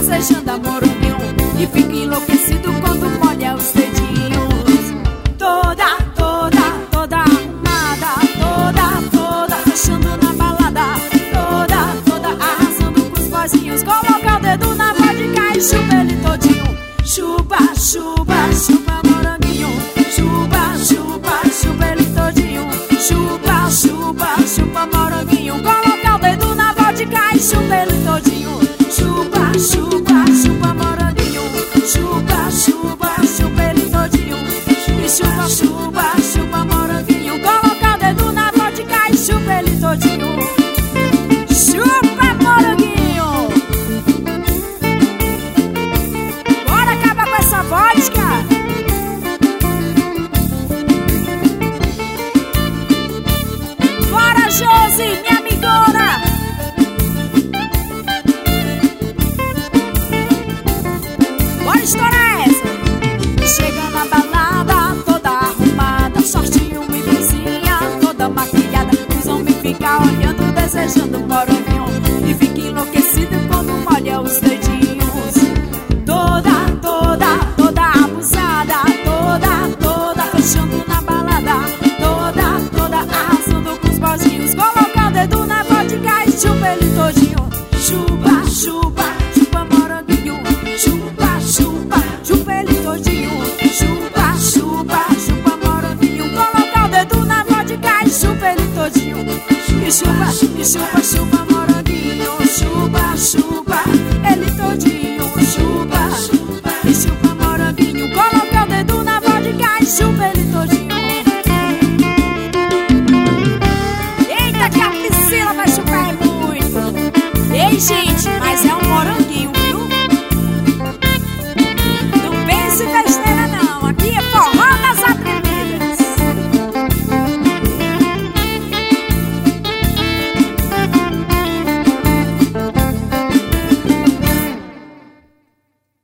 desejando a moranguinho, e fica enlouquecido quando molha os dedinhos. Toda arrumada, toda fechando na balada, toda arrasando com os boyzinhos. Coloca o dedo na vodka e chupa ele todinho. Chupa, chupa, chupa moranguinho, chupa, chupa, chupa ele todinho. Chupa, chupa, chupa moranguinho, coloca o dedo na vodka e chupa ele todinho. Chupa, chupa, chupa moranguinho, chupa, chupa, chupa ele todinho. E chupa, chupa, chupa moranguinho, coloca o dedo na vodka e chupa ele todinho. Chupa moranguinho, bora acabar com essa vodka. Bora, Josi, minha amigona. Bora estourar essa. Chega na balada, toda arrumada, shortinho e blusinha, toda maquiada. Os homens ficam olhando, desejando moranguinho, e fica enlouquecido quando molha os dedinhos. Toda abusada, toda fechando na balada, toda arrasando com os boyzinhos. Coloca o dedo na vodka e chupa ele todinho. Chupa, chupa, chupa moranguinho, chupa, chupa, chupa ele todinho. Chupa, chupa, chupa moranguinho, coloca o dedo na vodka e chupa ele todinho. E chupa, chupa